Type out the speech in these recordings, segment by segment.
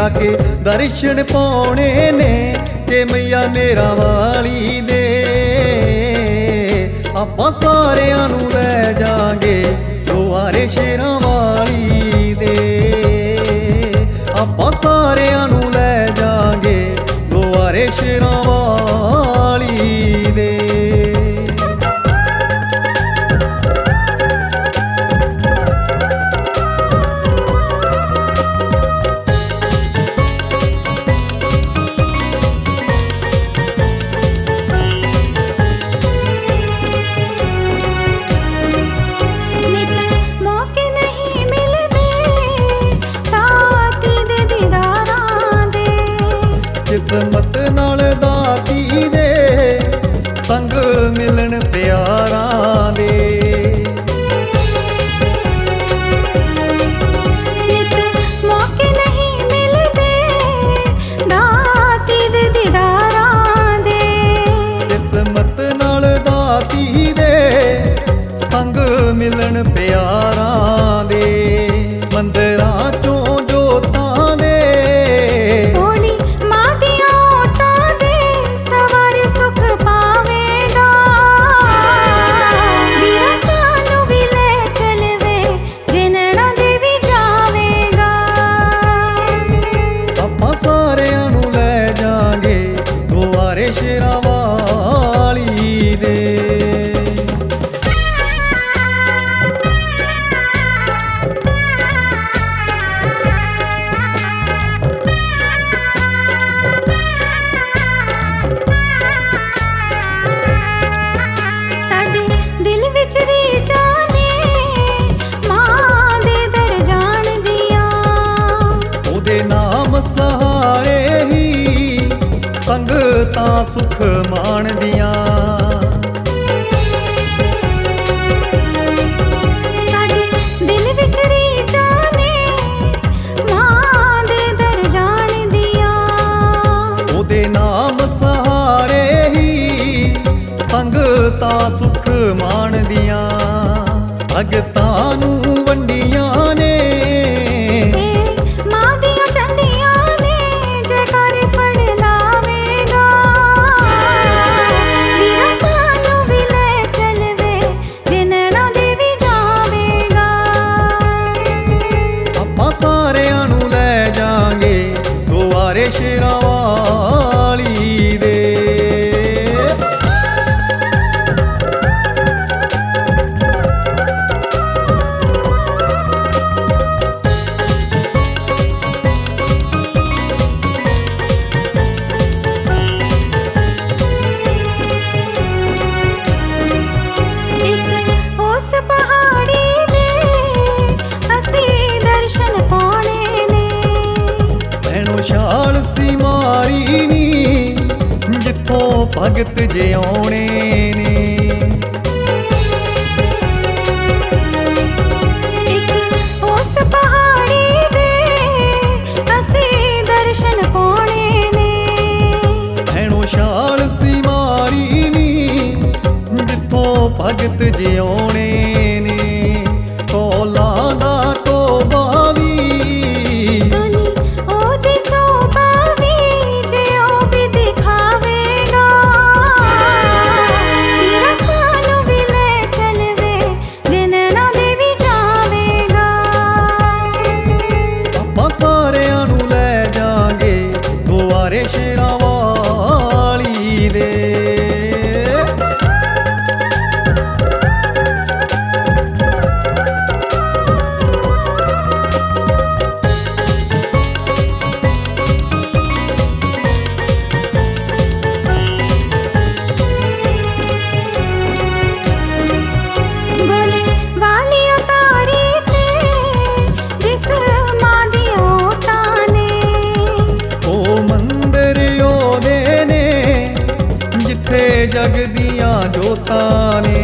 के दर्शन पाने ने कि मैया मेरा वाली दे। आपां सारियां नूं लै जांगे दुआरे शेरां वाली दे। आपां सारियां नूं लै जांगे दुआरे शेरां वाली दे। किस्मत नाल दाती दे संग मिलन प्यारां दे। मौके नहीं मिलदे दाती दे दीदारां दे। किस्मत नाल दाती दे संग मिलन प्यारां दे। मंदिरां चों जोतां दे शेरां वाली दे। साडे दिल विच रीझां ने मां दे दर जाण दियां। ओदे नाम सहारे ही संगतां सुख माणदियां। साडे दिल विच रीझां ने मां दे दर जाण दियां। ओदे नाम सहारे ही संगतां सुख माणदियां। भगतां नूं वंडियां ने मां दियां चंडियां ने जयकारे फड़ लावेगा। वीरा सानू भी ले चलवे जिनड़ा दे भी जावेगा। आपां सारियां नूं लै जांगे दुआरे शेरां वाली दे। उस पहाड़ी दे असीं दर्शन पाने ने। भैणो छाल सी मारी नी जिथों भगत जे आउणे ने। उस पहाड़ी दे असीं दर्शन पाने ने। भैणो छाल सी मारी नी जिथों भगत जे आउणे ने। कौलां दा टोबा वी सुनी ओदी सोभा वी जे ओ भी दिखावेगा। वीरा सानू भी ले चलवे जिनड़ा दे भी जावेगा। आपां सारियां नूं लै जांगे दुआरे शेरां वाली दे। बोले वाली उतारी ते जिस मां दी ओटां ने। ओ मंदिर ओदे ने जिथे जग दियां जोतां ने।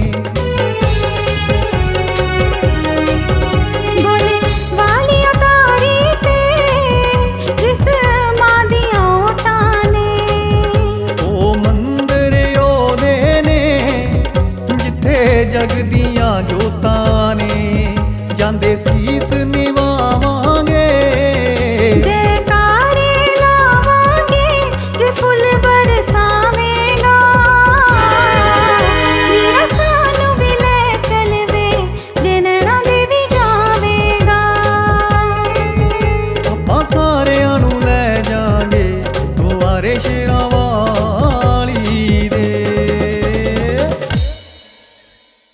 बोले वाली उतारी ते जिस मां दी ओटां ने। ओ मंदिर ओदे ने जिथे जग दियां जोतां ने। जांदे सीस निवावांगे जयकार ਸ਼ੇਰਾਂ